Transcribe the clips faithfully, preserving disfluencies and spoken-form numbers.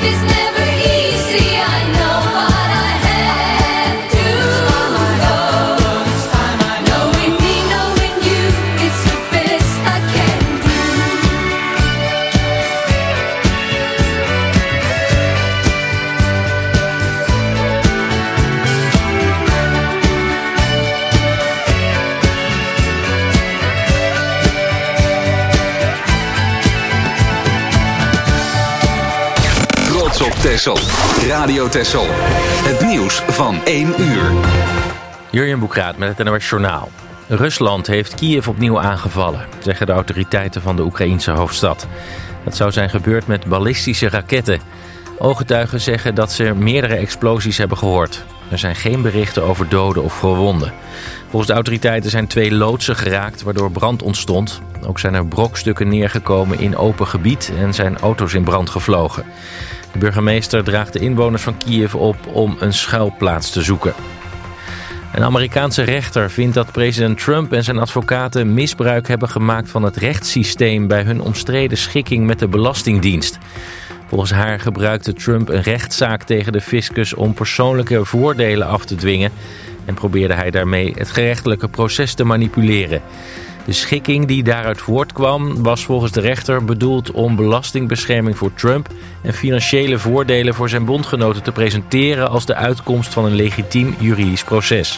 Texel. Radio Texel. Het nieuws van één uur. Jurjen Boekraat met het N O S Journaal. Rusland heeft Kiev opnieuw aangevallen, zeggen de autoriteiten van de Oekraïense hoofdstad. Dat zou zijn gebeurd met ballistische raketten. Ooggetuigen zeggen dat ze meerdere explosies hebben gehoord. Er zijn geen berichten over doden of gewonden. Volgens de autoriteiten zijn twee loodsen geraakt, waardoor brand ontstond. Ook zijn er brokstukken neergekomen in open gebied en zijn auto's in brand gevlogen. De burgemeester draagt de inwoners van Kiev op om een schuilplaats te zoeken. Een Amerikaanse rechter vindt dat president Trump en zijn advocaten misbruik hebben gemaakt van het rechtssysteem bij hun omstreden schikking met de Belastingdienst. Volgens haar gebruikte Trump een rechtszaak tegen de fiscus om persoonlijke voordelen af te dwingen en probeerde hij daarmee het gerechtelijke proces te manipuleren. De schikking die daaruit voortkwam was volgens de rechter bedoeld om belastingbescherming voor Trump en financiële voordelen voor zijn bondgenoten te presenteren als de uitkomst van een legitiem juridisch proces.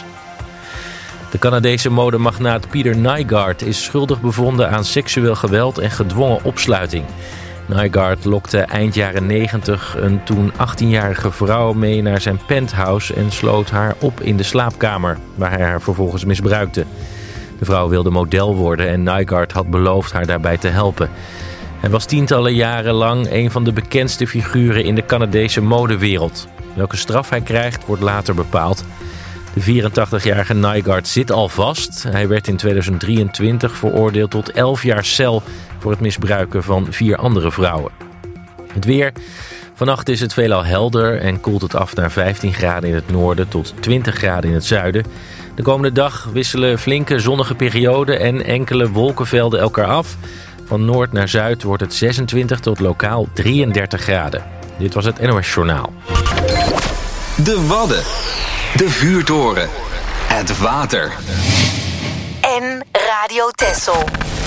De Canadese modemagnaat Peter Nygard is schuldig bevonden aan seksueel geweld en gedwongen opsluiting. Nygard lokte eind jaren negentig een toen achttienjarige vrouw mee naar zijn penthouse en sloot haar op in de slaapkamer, waar hij haar vervolgens misbruikte. De vrouw wilde model worden en Nygard had beloofd haar daarbij te helpen. Hij was tientallen jaren lang een van de bekendste figuren in de Canadese modewereld. Welke straf hij krijgt wordt later bepaald. De vierentachtigjarige Nygard zit al vast. Hij werd in tweeduizend drieëntwintig veroordeeld tot elf jaar cel voor het misbruiken van vier andere vrouwen. Het weer. Vannacht is het veelal helder en koelt het af naar vijftien graden in het noorden tot twintig graden in het zuiden. De komende dag wisselen flinke zonnige perioden en enkele wolkenvelden elkaar af. Van noord naar zuid wordt het zesentwintig tot lokaal drieëndertig graden. Dit was het N O S Journaal. De Wadden. De vuurtoren. Het water. En Radio Texel.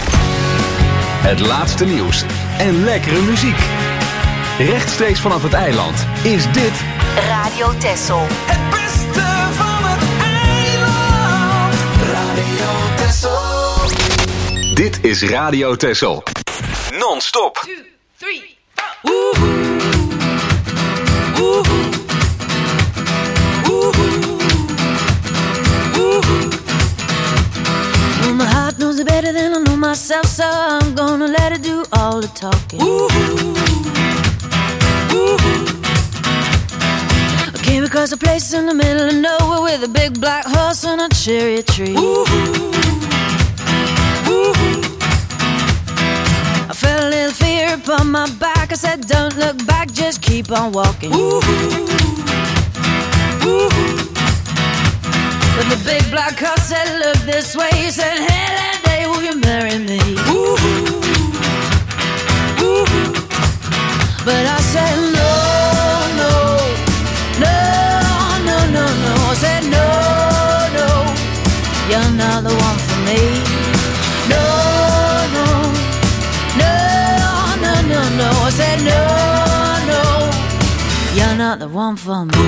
Het laatste nieuws en lekkere muziek. Rechtstreeks vanaf het eiland is dit Radio Texel. Het beste van het eiland. Radio Texel. Dit is Radio Texel. Non-stop. Two, three, four. Woehoe. Woehoe. Woehoe. Woehoe. Well, my heart knows it better than I know myself, so I'm gonna let it do all the talking. Woehoe. I came across a place in the middle of nowhere with a big black horse and a cherry tree. Woehoe. Woehoe. I felt a little fear upon my back. I said, don't look back, just keep on walking. Woehoe. Woehoe. But the big black horse said, look this way. He said, hey, that day will you marry me? Woehoe. Woehoe. But I said, no, no, no, no, no, no. I said, no, no, you're not the one for me. No, no, no, no, no, no. I said, no, no, you're not the one for me.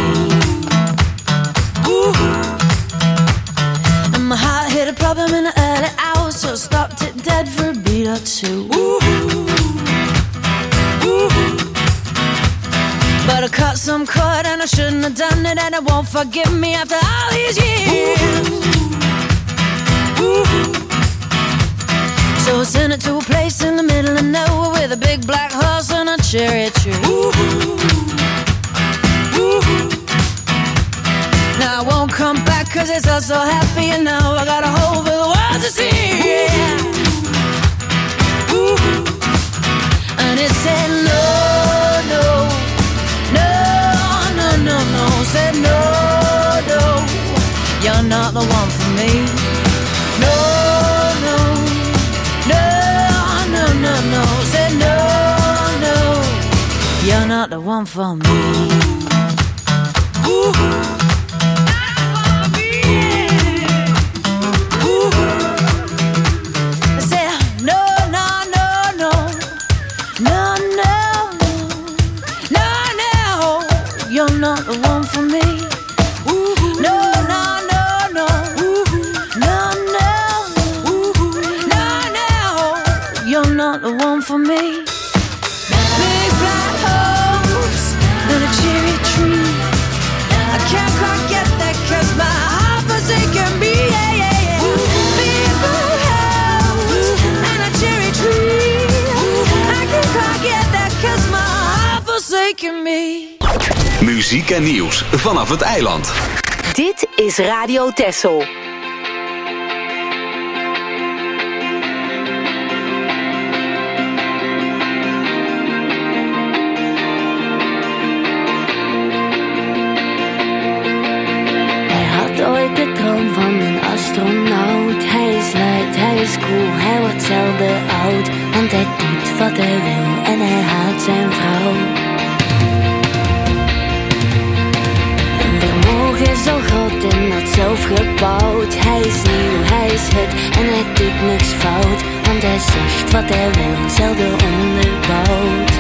Woehoe. And my heart hit a problem in the early hours, so I stopped it dead for a beat or two. Woehoe. Woehoe. But I cut some cord and I shouldn't have done it, and it won't forgive me after all these years. Woehoe. So I sent it to a place in the middle of nowhere with a big black horse and a cherry tree. Woehoe. Woehoe. Now I won't come back cause it's all so happy, and now I got a hole for the world to see. Yeah. Woehoe. And it said no, no, no, no, no, no. Said no, no, you're not the one for me. No, no, no, no, no, no. Said no, no, you're not the one for me. Ooh. Not the one for me. Ooh, no, no, no, no. Ooh, no, no. Ooh, no, no. You're not the one for me. Big black holes and a cherry tree. I can't quite get that 'cause my heart forsaken me. Yeah, yeah, yeah. Big black holes and a cherry tree. I can't quite get that 'cause my heart forsaken me. Muziek en nieuws vanaf het eiland. Dit is Radio Texel. Hij had ooit de droom van een astronaut. Hij is luid, hij is cool, hij wordt zelden oud. Want hij doet wat hij wil en hij haat zijn vrouw. Is zo groot en dat zelf gebouwd. Hij is nieuw, hij is het en hij doet niks fout. Want hij zegt wat hij wil, zelden onderbouwd.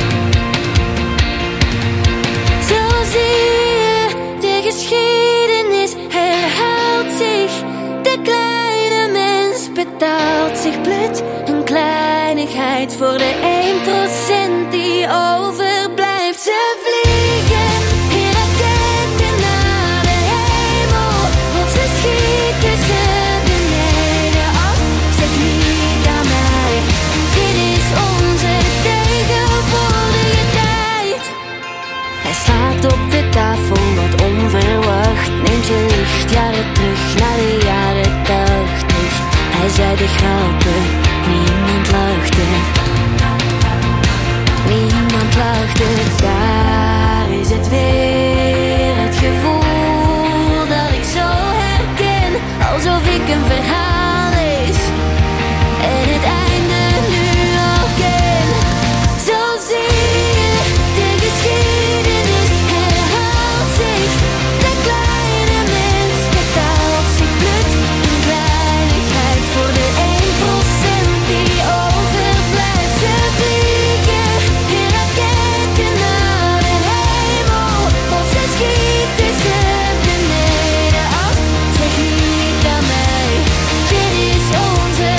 Zo zie je, de geschiedenis herhaalt zich. De kleine mens betaalt zich blut. Een kleinigheid voor de één procent die overblijft. Ze vliegen. Op de tafel wat onverwacht. Neemt je licht jaren terug naar de jaren tachtig. Hij zei de grappen, niemand lachte. Niemand lachte. Daar is het weer, het gevoel dat ik zo herken. Alsof ik een verhaal is en het einde nu al ken. Zo zie je de geschiedenis. De kleine mens betaalt zich blut. Een kleinigheid voor de één procent die overblijft. Ze vliegen in raketten naar de hemel. Of ze schieten ze beneden af. Zeg niet aan mij, dit is onze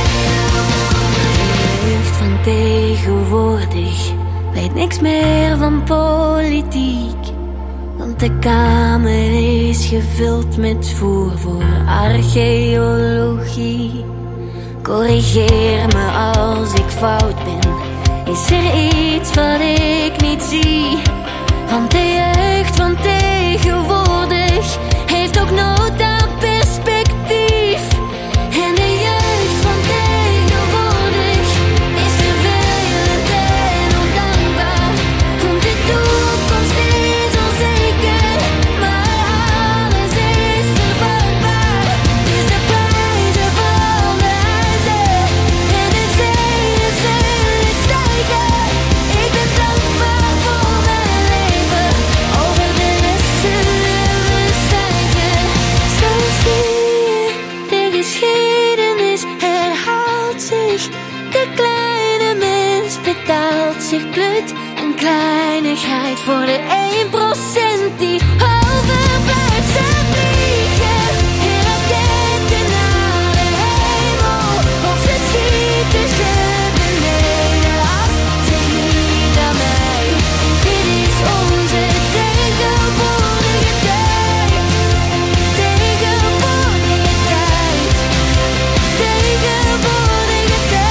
jeugd van tegenwoordig. Weet niks meer van politiek. Want de kamer is gevuld met voer voor archeologie. Corrigeer me als ik fout ben. Is er iets wat ik niet zie? Want de jeugd van tegenwoordig heeft ook nood aan perspectief. En de jeugd van tegenwoordig is vervelend en ondankbaar. Want de toekomst is onzeker, maar alles is vervangbaar. Dus de prijzen van de huizen en de zeeën zullen stijgen. Ik ben dankbaar voor mijn leven, over de rest zullen we zwijgen. Zo zie je, de geschiedenis herhaalt zich. De kleine mens betaalt zich blut. Een kleinigheid voor de één procent die overblijft. Ze vliegen in raketten naar de hemel. Of ze schieten ze beneden af. Zeg niet aan mij, dit is onze tegenwoordige tijd. Tegenwoordige tijd. Tegenwoordige tijd.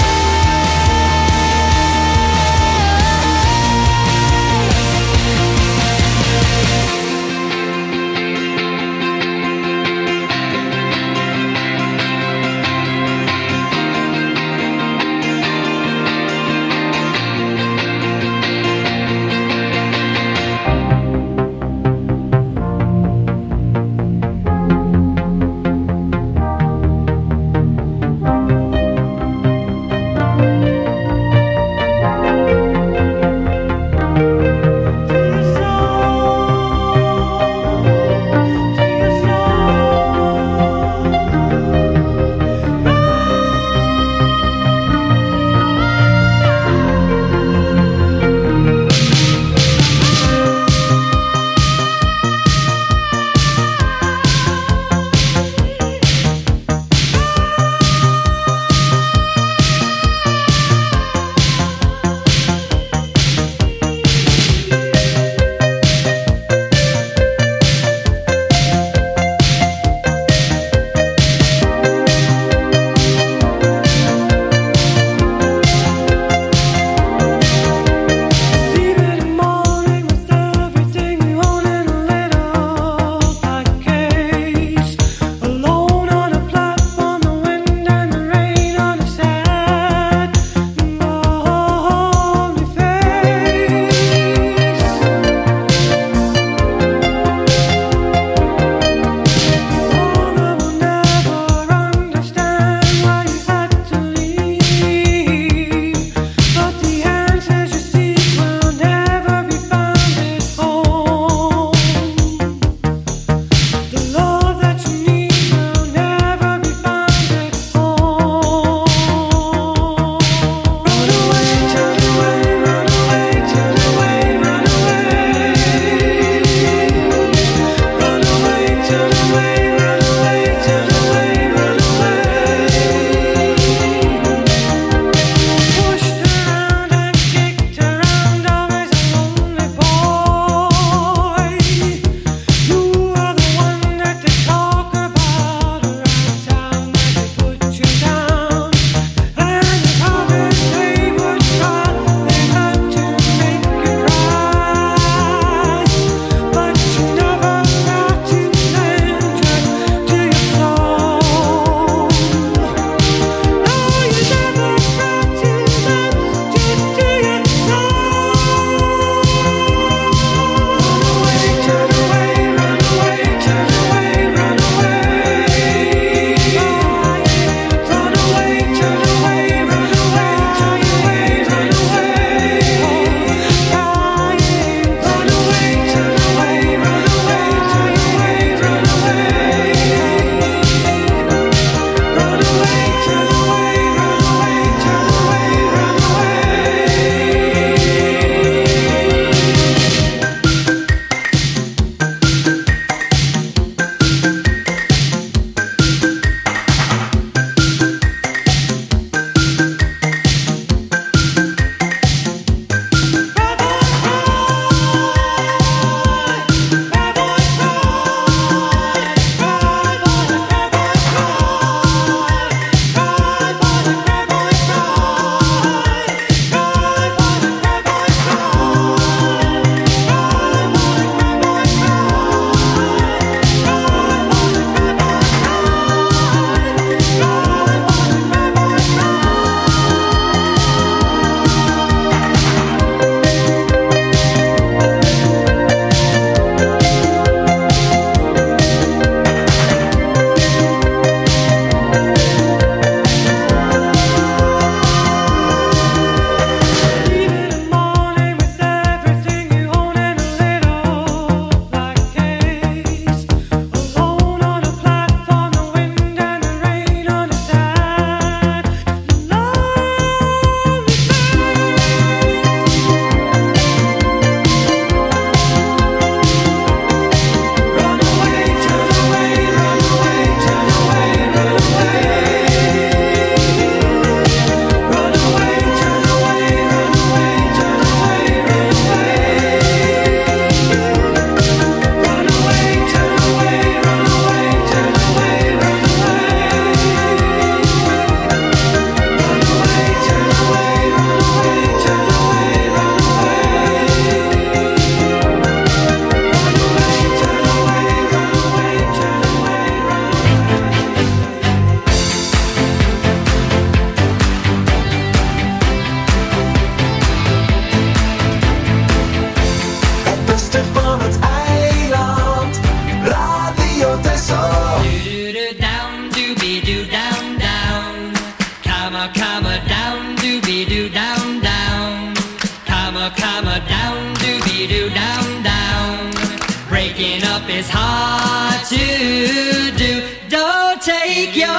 comma, down, doobie doo, down, down. Breaking up is hard to do. Don't take your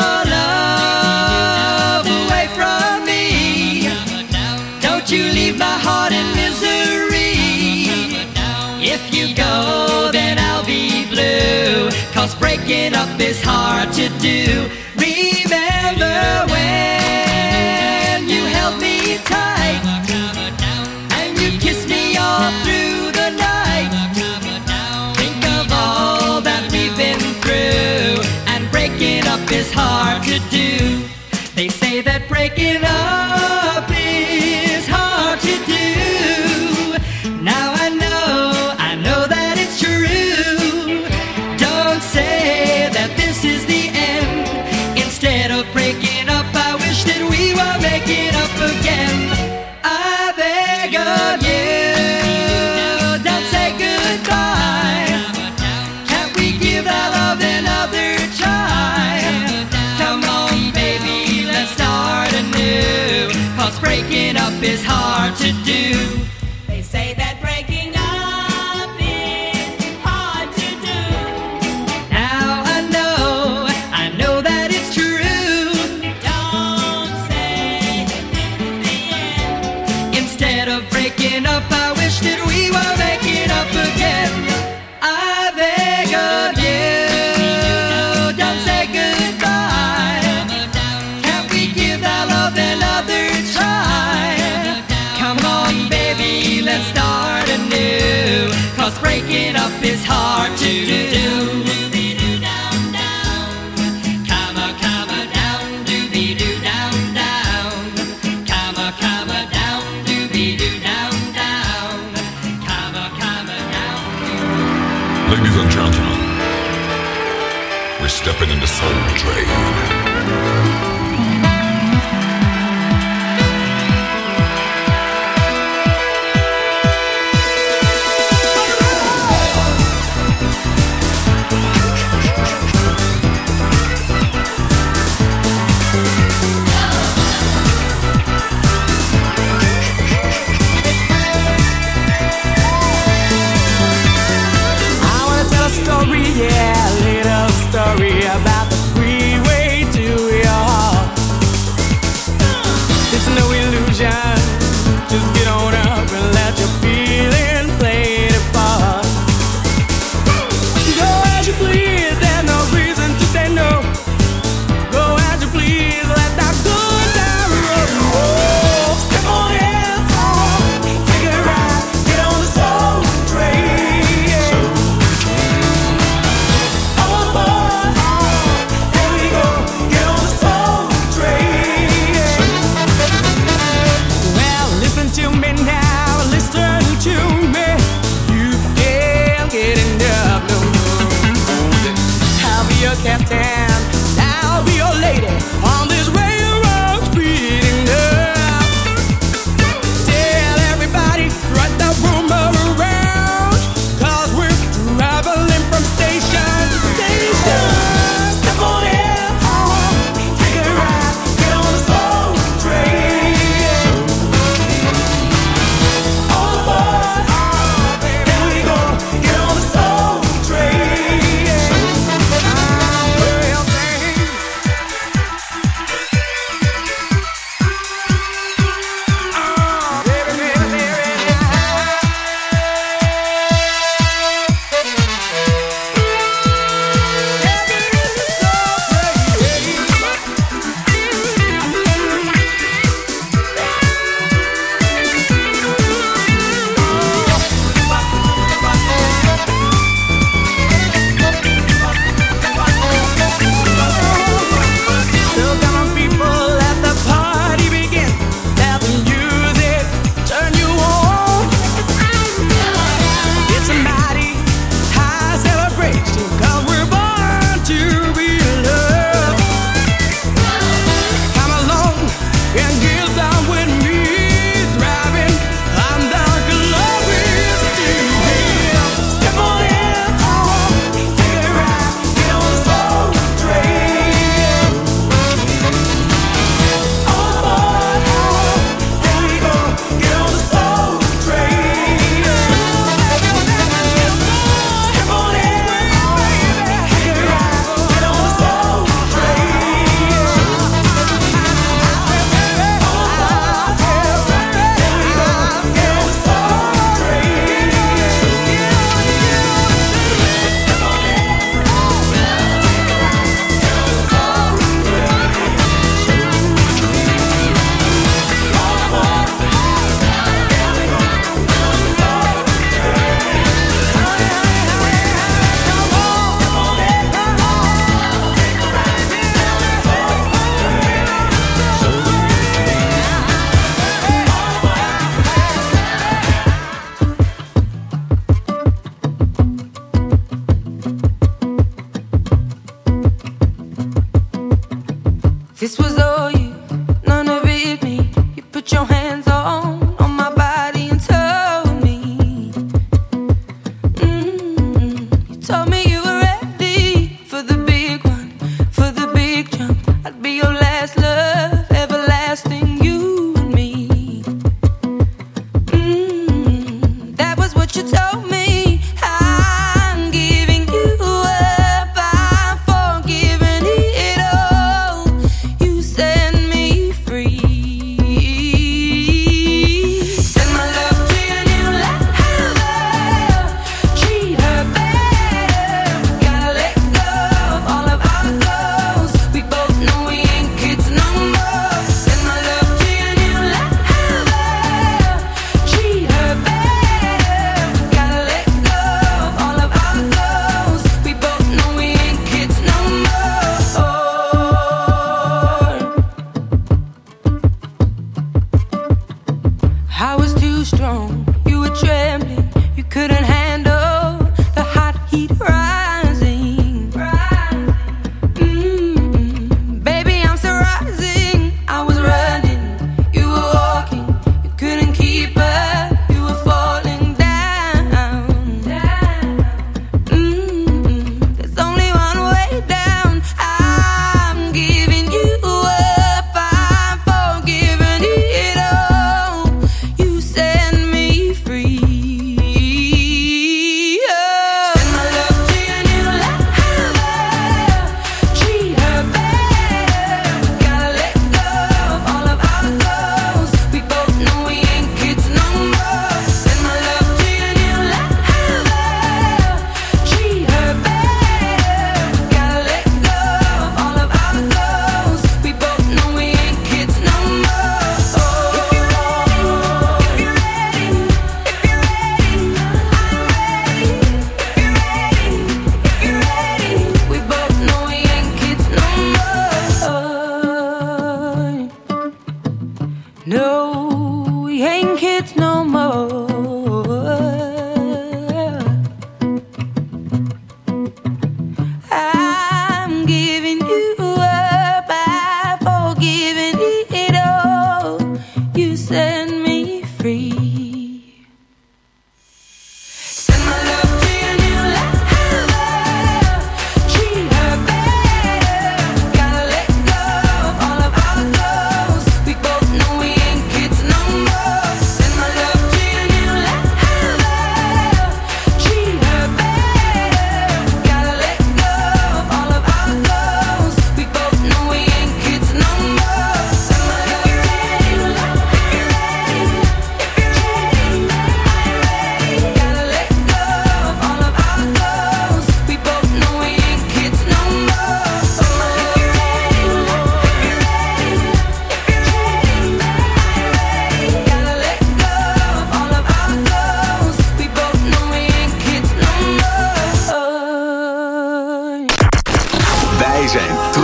love away from me. Don't you leave my heart in misery. If you go, then I'll be blue. Cause breaking up is hard to do. Remember when you held me tight and you kissed me all through the night. Think of all that we've been through, and breaking up is hard to do. They say that breaking up is hard to do. Now I know, I know that it's true. Don't say that this is the end. Instead of breaking up, I wish that we were making up again. I beg of you, don't say goodbye. Can't we give our love another try? Come on, baby, let's start anew. Cause breaking up is hard to do. They say that breaking up is hard to do. Now I know, I know that it's true. Don't say that this is the end. Instead of breaking up, I wish that we were making up again. I beg of you, don't say goodbye. Can't we give our love another try? Come on, baby, let's start anew. Cause breaking up is hard to do. Comma, comma, down, doobie-doo, down, down. Comma, comma, down, doobie-doo, down, down. Comma, comma, down. Ladies and gentlemen, we're stepping in the Soul Train. I wanna tell a story, yeah, a little story about the freeway to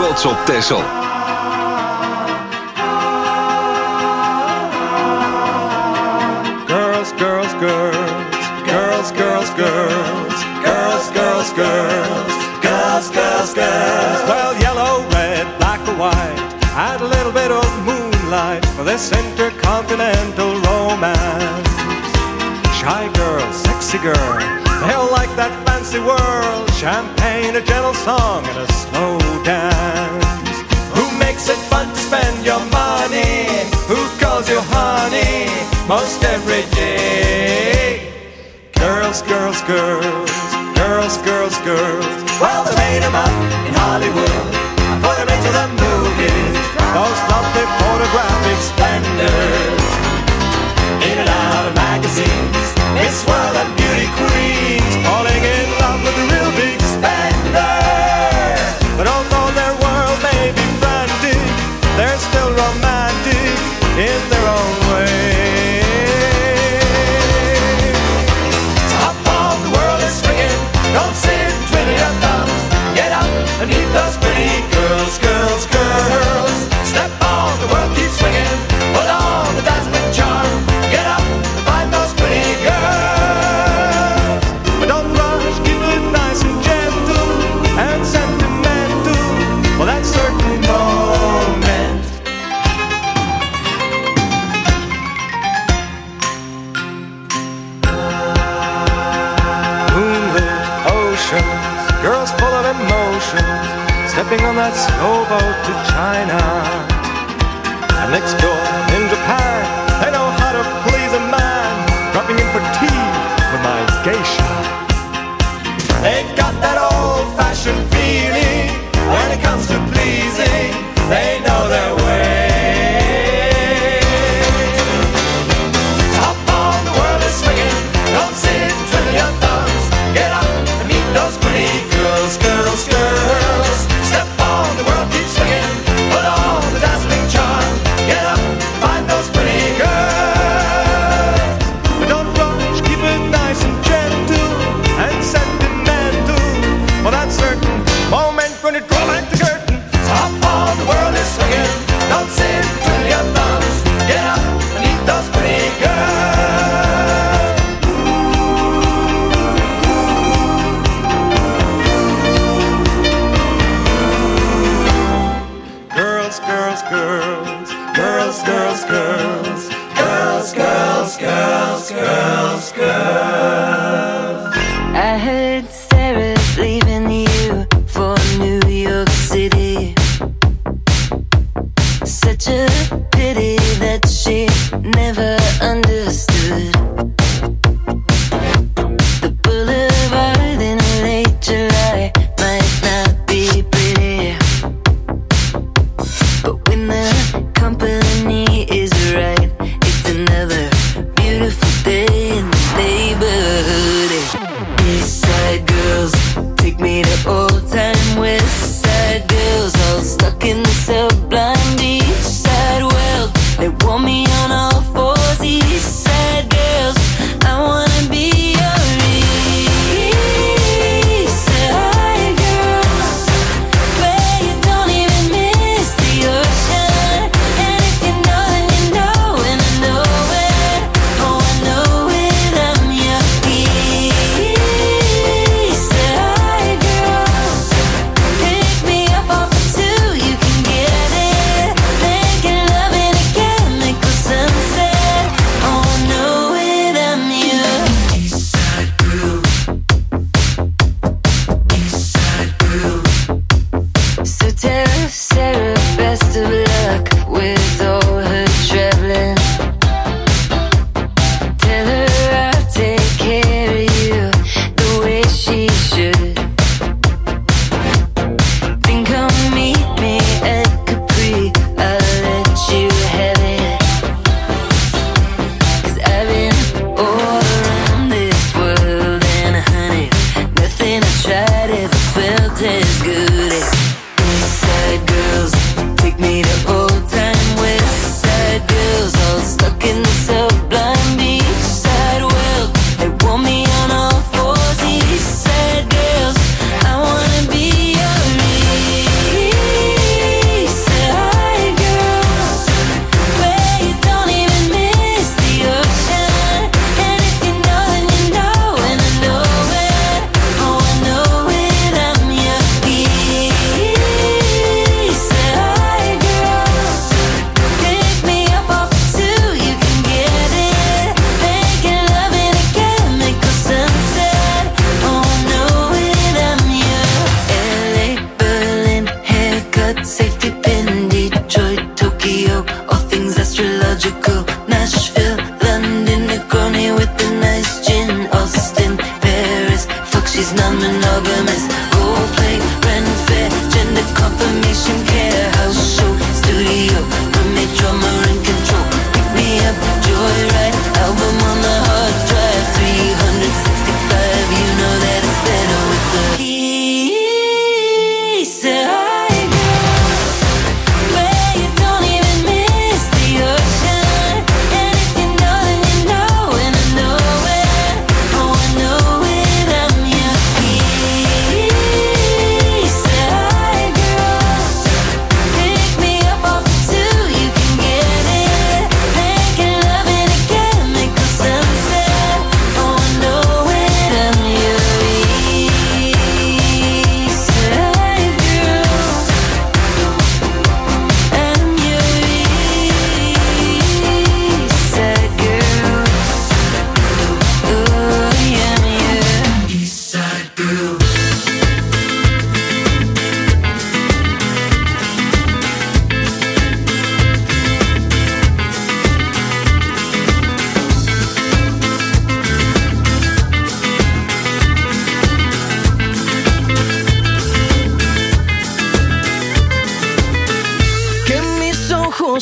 trots op Texel. Girls, girls, girls, girls, girls, girls, girls, girls, girls, girls, girls, girls. Well, yellow, red, black or white, add a little bit of moonlight for this intercontinental romance. Shy girl, sexy girl, they all like that fancy world. Champagne, a gentle song, and a slow dance. Who makes it fun to spend your money? Who calls you honey most every day? Girls, girls, girls, girls, girls, girls. Well, they made them up in Hollywood and put them into the movies. Those lovely photographic splendors, in and out of magazines, Miss World and beauty queens, falling in love with the real big spender. But although their world may be frantic, they're still romantic in their own way. So hop on, the world is swinging, don't sit and twiddle your thumbs. Get up and meet those pretty girls, girls, girls. Step on, the world keeps swinging, put on the dazzling charm. Get up and find those pretty girls. But don't rush, keep it nice and gentle and sentimental for that certain moment. Moonlit oceans, girls full of emotions, stepping on that slow boat to China. And next door in Japan, they know how to please a man, dropping in for tea with my geisha. They've got that old-fashioned feeling when it comes to pleasing. They know their way. Top on, the world is swinging. Don't sit and twiddle your thumbs. Get up and meet those pretty girls, girls, girls. Step on, the world keeps swinging. Put on the dazzling charm. Get up, find those pretty girls. But don't rush, keep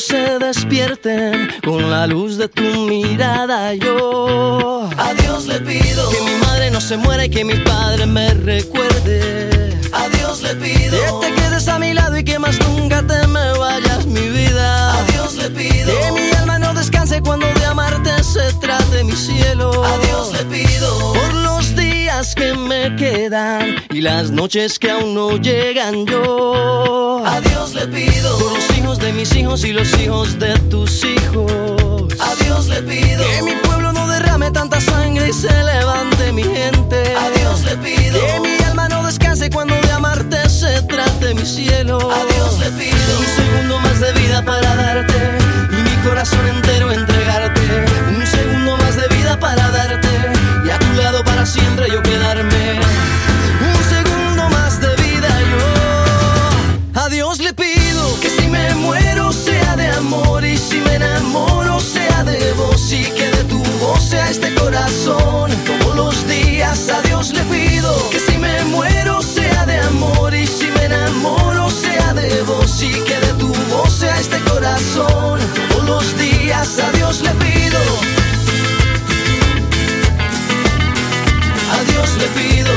se despierten con la luz de tu mirada. Yo a Dios le pido que mi madre no se muera y que mi padre me recuerde. A Dios le pido que te quedes a mi lado y que más nunca te me vayas, mi vida. A Dios le pido que mi alma no descanse cuando de amarte se trate, mi cielo. A Dios le pido por los días que me quedan y las noches que aún no llegan. Yo a Dios le pido por los hijos de mis hijos y los hijos de tus hijos. A Dios le pido que mi pueblo no derrame tanta sangre y se levante mi gente. A Dios le pido que mi alma no descanse cuando de amarte se trate, mi cielo. A Dios le pido un segundo más de vida para darte y mi corazón entero entregarte. Un segundo más de vida para darte y a tu lado para siempre yo quedarme. Un segundo más de vida yo. A Dios le pido que si me muero sea de amor y si me enamoro sea de vos y que de tu voz sea este corazón todos los días. A Dios le pido que si me muero sea de amor y si me enamoro sea de vos y que de tu voz sea este corazón todos los días. A Dios le pido. A Dios le pido.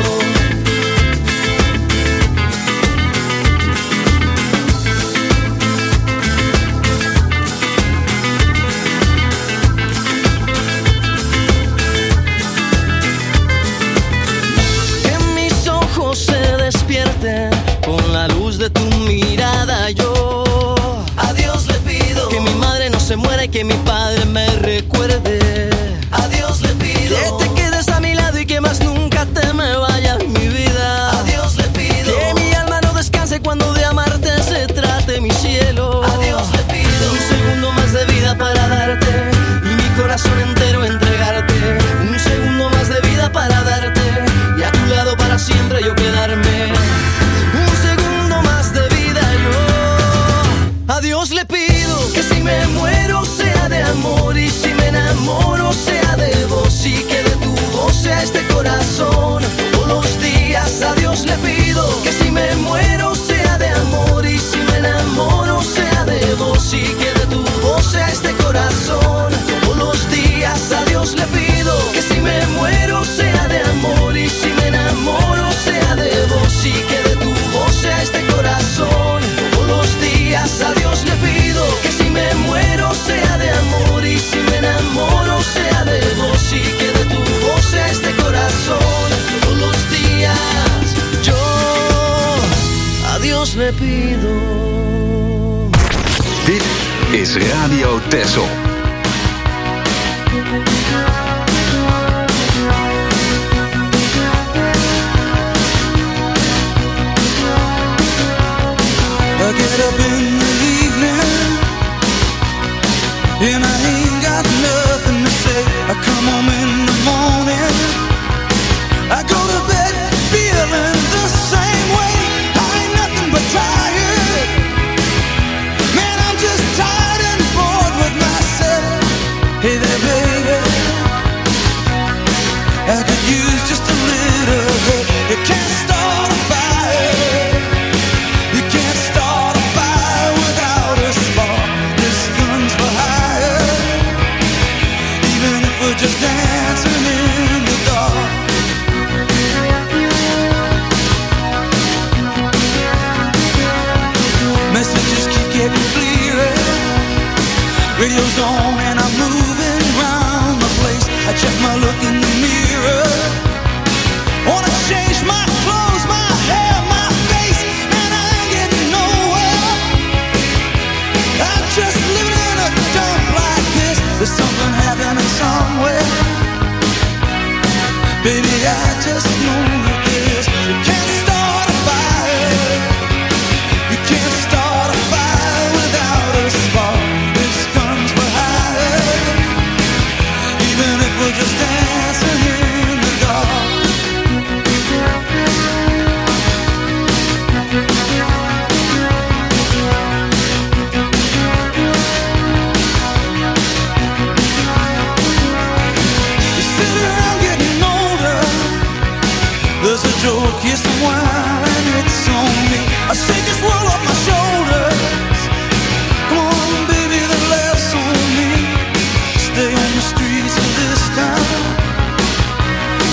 Con la luz de tu mirada yo a Dios le pido que mi madre no se muera y que mi padre me recuerde. A Dios le pido que te quedes a mi lado y que más nunca te me vayas, mi vida. A Dios le pido que mi alma no descanse cuando de amarte se trate, mi cielo. A Dios le pido un segundo más de vida para darte y mi corazón entero entregarte. Un segundo más de vida para darte y a tu lado para siempre yo quedarme. A Dios le pido que si me muero sea de amor y si me enamoro sea de vos y que de tu voz sea este corazón todos los días. A Dios le pido que si me muero sea de amor y si me enamoro sea de vos y que de tu voz sea este corazón todos los días. A Dios le pido que si me muero sea de amor y si me enamoro sea de vos y que de tu voz sea este corazón todos los días. A Dios le pido que si me muero sea de amor y si me enamoro sea de vos y que de tu voz sea este corazón todos los días. Yo a Dios le pido. Dit is Radio Texel. I get up in the evening and I ain't got nothing to say. I come home in the morning, I go to bed feeling the same way. I ain't nothing but tired, man, I'm just tired and bored with myself. Hey there baby, I could use just a little help. You can't start a fire, you can't start a fire without a spark. This gun's for hire, even if we're just dancing in the dark. Messages keep getting clearer, radio's on and I'm moving around the place. I check my look in the mirror, wanna change my clothes, my hair, my face, and I ain't getting nowhere. I'm just living in a dump like this. There's something happening somewhere. Baby, I just know that this. You can't start a fire, you can't start a fire without a spark. This gun's for hire, even if we're just dancing in the dark. You sit around getting older, there's a joke you say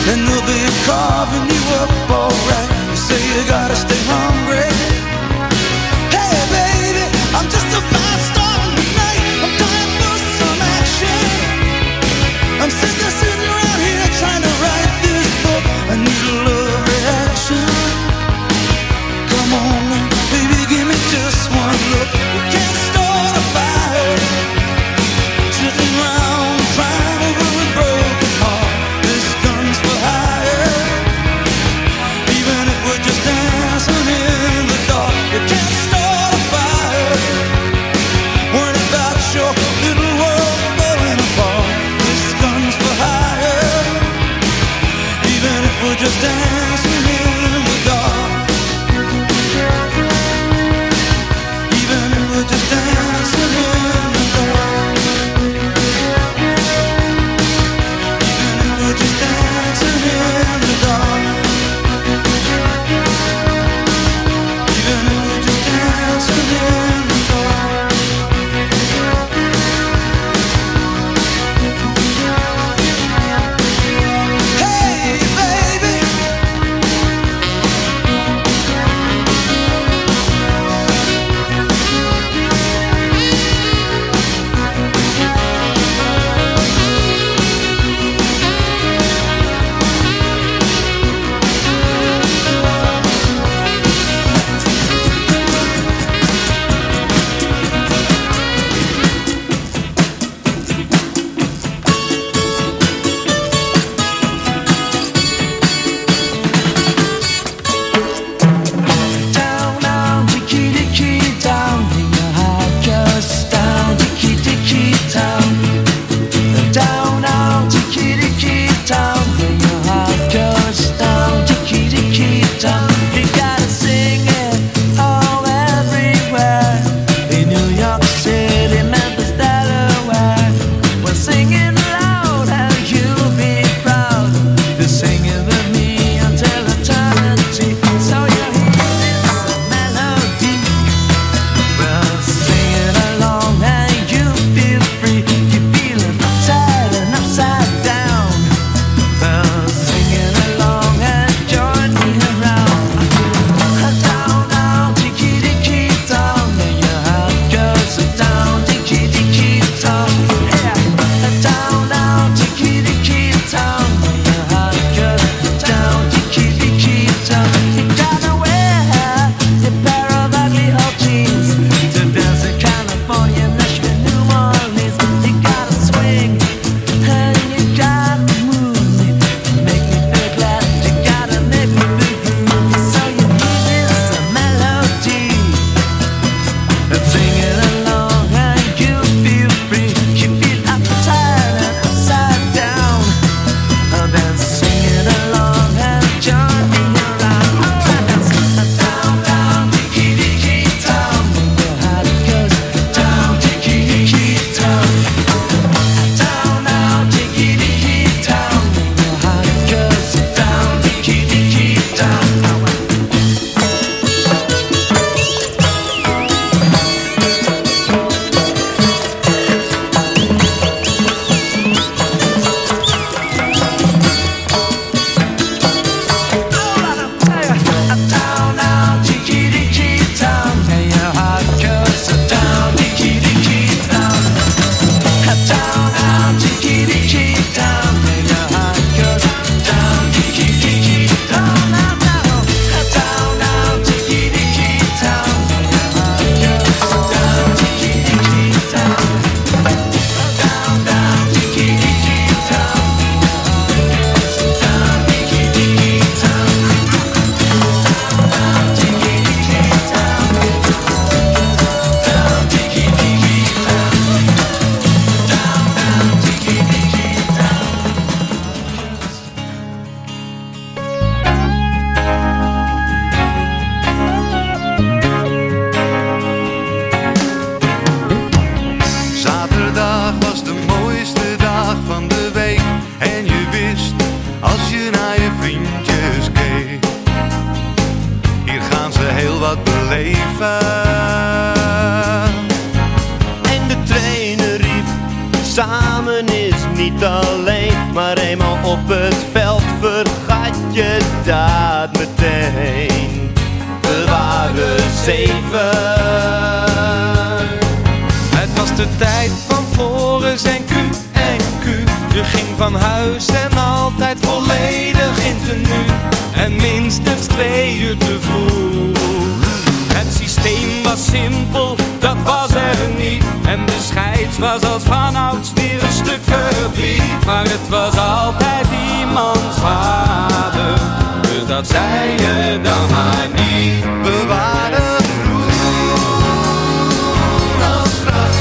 and they'll be carving you up alright. You say you gotta stay hungry. Hey baby, I'm just about starting tonight. I'm dying for some action. I'm sitting there, sitting around here trying to write this book. I need a love reaction. Come on, baby, give me just one look. We can't start a fire, sitting around crying over a broken heart. This gun's for hire, even if we're just dancing in the dark. We can't start a fire, worrying about your little world falling apart. This gun's for hire, even if we're just dancing in the dark. Even if we're just dancing in the dark. Even if we're just dancing in the dark. Even if we're just dancing in the dark. Hey baby, down, down, tiki tiki down in your heart, just down, tiki tiki down. Down, down, tiki tiki down in your heart, just down, tiki tiki down. You gotta sing it all everywhere, in New York City, Memphis, Delaware. We're singing loud and you'll be proud to sing it with me until eternity. So you hear this melody, well, sing it along and you feel free. You feel it upside and upside down. Well, sing it along and join me around. Down, down, tiki tiki down, and your heart goes down, tiki tiki down. Yeah, down, down, tiki tiki down, and your heart goes down, tiki tiki down. You gotta wear a pair of ugly old jeans to dance in California, Nashville, New Orleans. You gotta swing and you gotta move me, make me feel glad. You gotta make me feel groovy. So you hear this melody and sing it along and you feel free. You feel upside and upside down, and then sing it along and join me around. Alright, that's down, down, tiki tiki down, and your heart goes down, tiki tiki down. Down, down, tiki tiki down, and your heart goes down, tiki tiki down. Down, down, tiki tiki down, and your heart goes down, tiki tiki down. Down, down, tiki tiki down, and your heart goes down, tiki tiki down. Down, down, down, tiki tiki down, and your heart goes down, tiki tiki down. Down, down, tiki tiki down, down, tiki tiki down. Down, tiki tiki down, down, tiki tiki down. Down, down, tiki tiki down. Zaterdag was de mooiste dag van de week. En je wist, als je naar je vriendjes keek, hier gaan ze heel wat beleven. En de trainer riep, samen is niet alleen, maar eenmaal op het veld ver minstens twee uur te vroeg. Het systeem was simpel, dat was er niet. En de scheids was als vanouds weer een stuk verdriet. Maar het was altijd iemands vader, dus dat zei je dan maar niet. We waren groen als gras,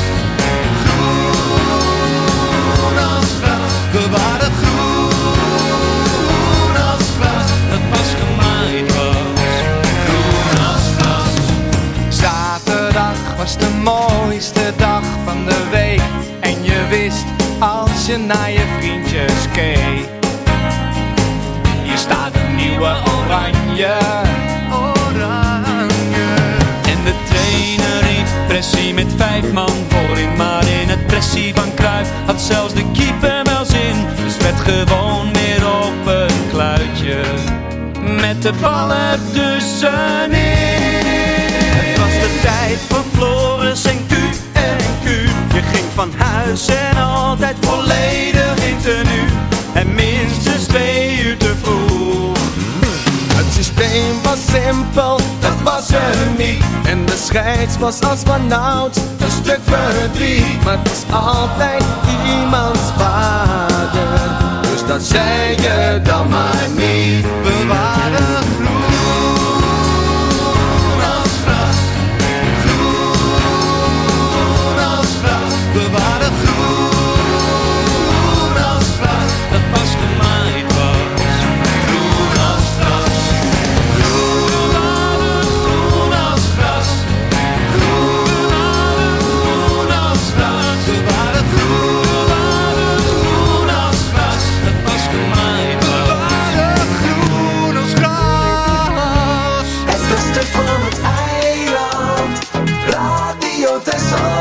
groen als gras. We waren groen als gras, dat pas gemaaid was, groen als gras. Zaterdag was de mooiste dag van de week. En je wist als je naar je vriendjes keek, hier staat een nieuwe oranje, oranje. En de trainer riep pressie met vijf man voorin. Maar in het pressie van Cruijff had zelfs de keeper wel zin. Dus werd gewoon weer op een kluitje met de bal ertussenin. Het was de tijd voor Floris en Q en Q. Je ging van huis en altijd volledig in tenue. En minstens twee uur te vroeg. Het systeem was simpel, dat was er niet. En de scheids was als vanouds een stuk verdriet. Maar het was altijd iemands vader, dus dat zei je dan maar niet. we waren groen als gras, groen als gras. We waren groen als gras, dat pas gemaaid was, groen als gras. We waren groen als gras, groen als gras. We waren groen als gras, dat pas gemaaid was. groen als gras. Het beste van het eiland, Radio Texel.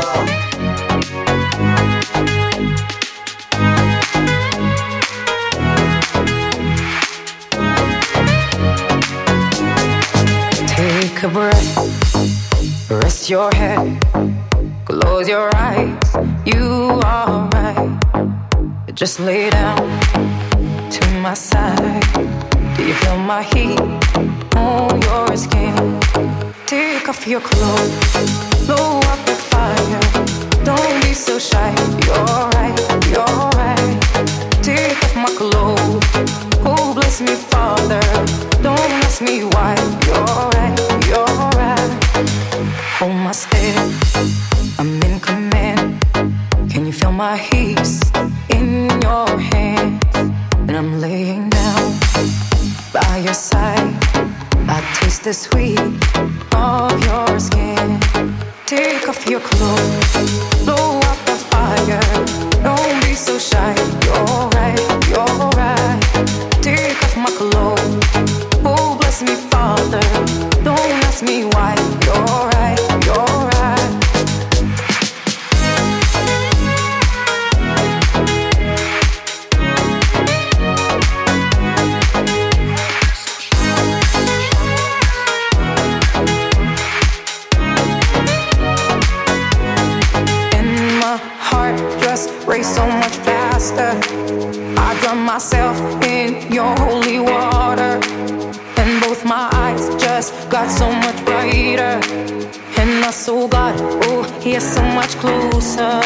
Take a breath, rest your head, close your eyes, you are right. Just lay down to my side. Do you feel my heat on your skin? Take off your clothes, blow up the fire. Don't be so shy, you're right, you're right. Take off my clothes, oh bless me Father. Don't ask me why, you're right, you're right. Hold my step, I'm in command. Can you feel my heat in your hands? And I'm laying down by your side. I taste the sweet of your skin. Take off your clothes, blow up the fire. Don't be so shy, you're right, you're right. Take off my clothes, oh bless me Father. Don't ask me why, you're right, you're right. Race so much faster. I drown myself in your holy water, and both my eyes just got so much brighter. And I saw God, oh, He is so much closer.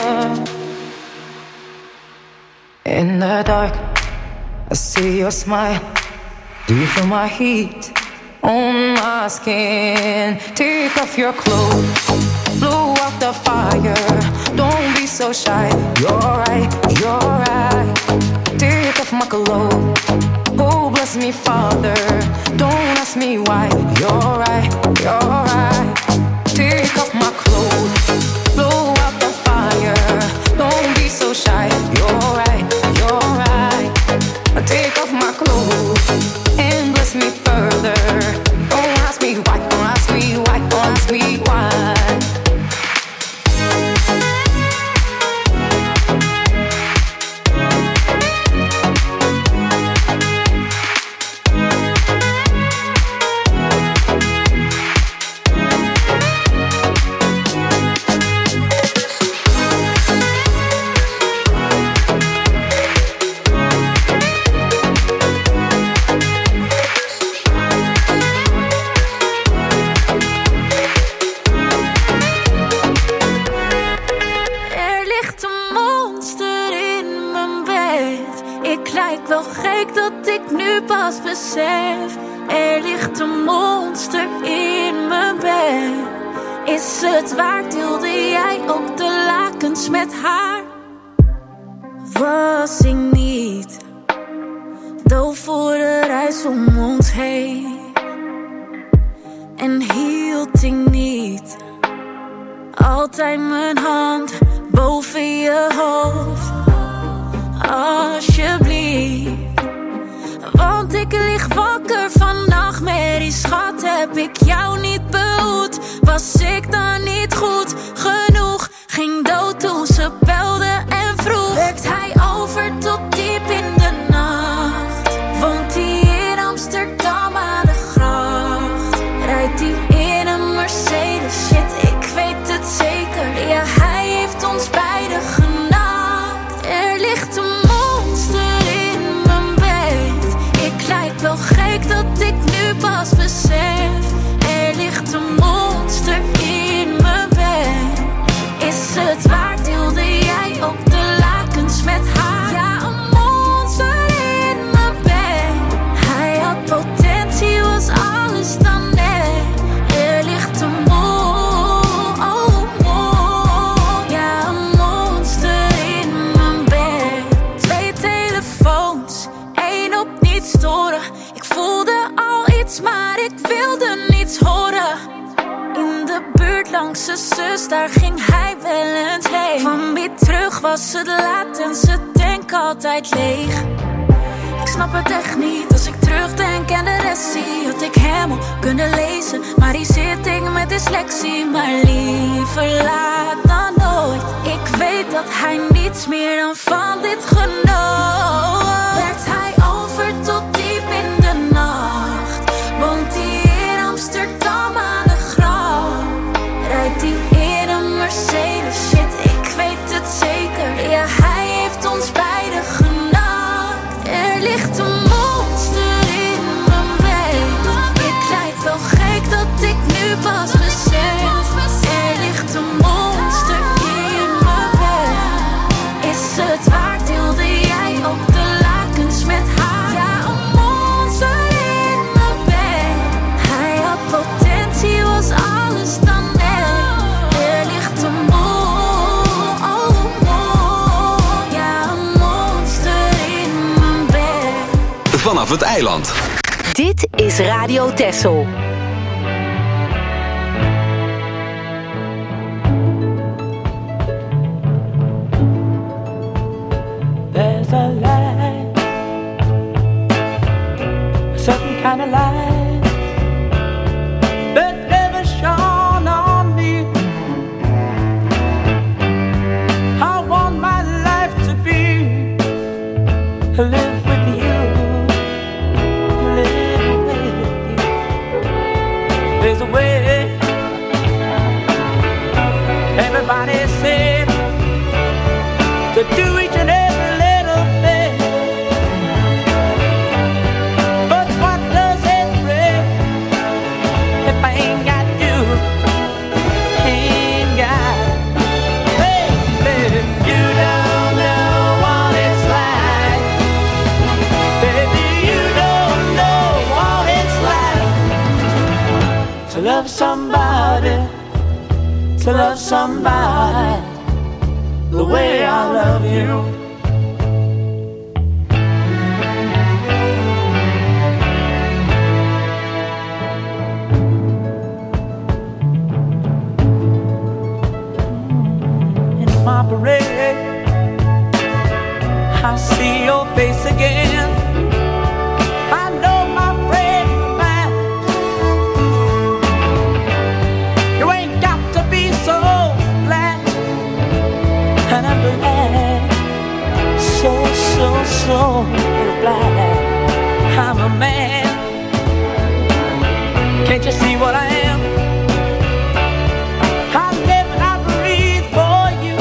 In the dark, I see your smile. Do you feel my heat on my skin? Take off your clothes, blow out the fire. Don't be so shy, you're right, you're right. Take off my clothes, oh bless me Father. Don't ask me why, you're right, you're right. Take off my clothes, blow out the fire. Don't be so shy, you're right, you're right. Take off my clothes and bless me further. Don't ask me why, don't ask me why, don't ask me why. nu pas besef. Er ligt een monster in mijn bed. Is het waar, deelde jij ook de lakens met haar? Was ik niet doof voor de reis om ons heen? En hield ik niet altijd mijn hand boven je hoofd? Alsjeblieft, want ik lig wakker van nachtmerries. Schat, heb ik jou niet behoed? Was ik dan niet goed genoeg? Ging dood toen ze belde en vroeg. Werkt hij over tot diep in de nacht? Woont hij in Amsterdam aan de gracht? Rijdt hij in een Mercedes? Shit, ik weet het zeker. Ja, hij heeft ons beiden genakt. Er ligt een monster in mijn bed. Ik lijk wel gek dat ik nu pas besef. Er ligt een monster in mijn bed. Is het waar, deelde jij ook de lakens met haar? Ja, een monster in mijn bed. Hij had potentie, was alles dan net. Er ligt een mon- oh, mon- ja, een monster in mijn bed. Twee telefoons, één op niet storen. Ik voelde al iets, maar ik wilde niets horen. In de buurt langs zijn zus, daar ging hij wel eens heen. Van wie terug was het laat en zijn tank altijd leeg. Ik snap het echt niet als ik terugdenk en de rest zie. Had ik hem al kunnen lezen, maar hier zit ik met dyslexie. Maar liever laat dan nooit. Ik weet dat hij niets meer dan van dit genoot. Werkt hij over tot diep in de nacht? Woont hij in Amsterdam aan de gracht? Rijdt hij in een Mercedes? Shit, ik weet het zeker. Ja, hij heeft ons beiden genakt. Er ligt een monster in mijn bed. Ik lijk wel gek dat ik nu pas besef. Er ligt een monster in mijn bed. Is het waar, deelde jij ook de lakens met haar? Ja, een monster in mijn bed. Hij had potentie, was alles dan net. Er ligt een mon- oh, mon- ja, een monster in mijn bed. Vanaf het eiland. Dit is Radio Texel. There's a light, a certain kind of light that never shone on me. I want my life to be live with you, live with you. There's a way. Everybody said to do each and every little thing, but what does it bring if I ain't got you? Ain't got, baby, you don't know what it's like. Baby, you don't know what it's like to love somebody, to love somebody the way I love you. In my parade, I see your face again. I know my friend of mine. You ain't got to be so glad. And I'm glad, so, so, so glad I'm a man. Can't you see what I am? I live and I breathe for you.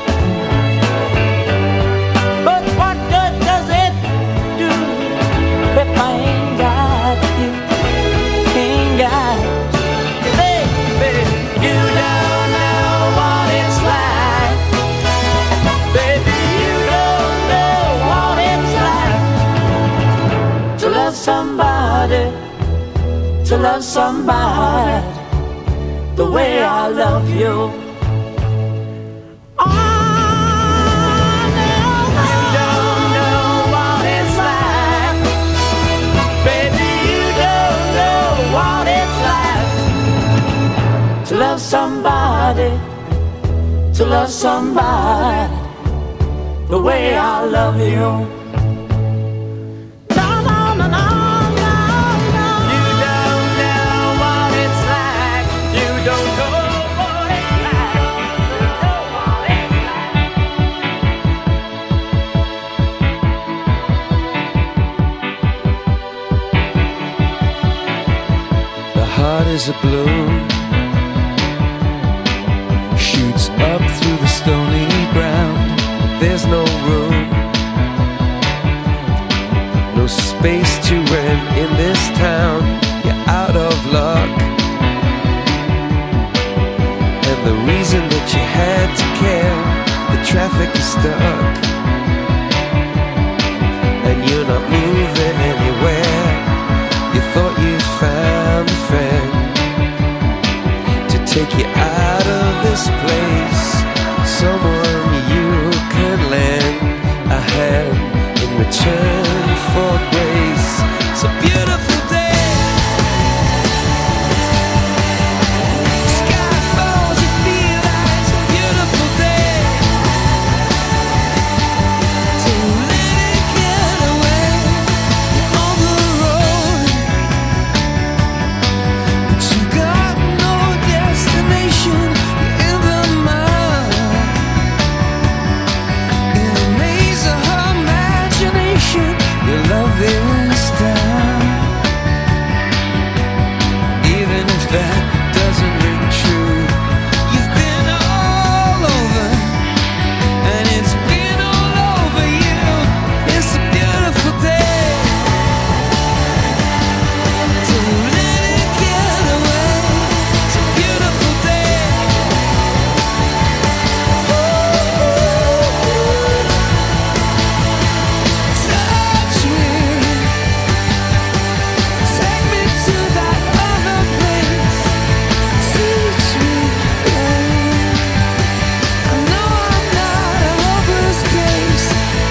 But what good does it do if I ain't got you? Ain't got you. Baby, you don't know what it's like. Baby, you don't know what it's like to love somebody, to love somebody the way I love you. Oh, no, you don't know what it's like. Baby, you don't know what it's like to love somebody, to love somebody the way I love you. Is a bloom, shoots up through the stony ground. There's no room, no space to rent in this town. You're out of luck, and the reason that you had to care, the traffic is stuck, and you're not moving anywhere. You thought you'd found a friend take you out of this place, someone you could lend a hand in return for grace. It's a beautiful day, sky falls, you feel like it's a beautiful day to let it get away. You're on the road, but you got no destination. You're in the mud, in a maze of her imagination. Your love is down, even if that doesn't ring true. You've been all over, and it's been all over you. It's a beautiful day to let it get away. It's a beautiful day. Touch me, take me to that other place. Teach me, babe. I know I'm not a hopeless case.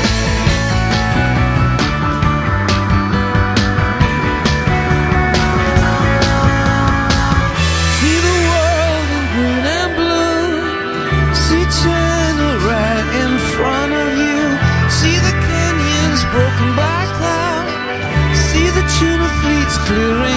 See the world in green and blue. See China right in front of you. See the canyons broken by cloud. See the tuna fleets clearing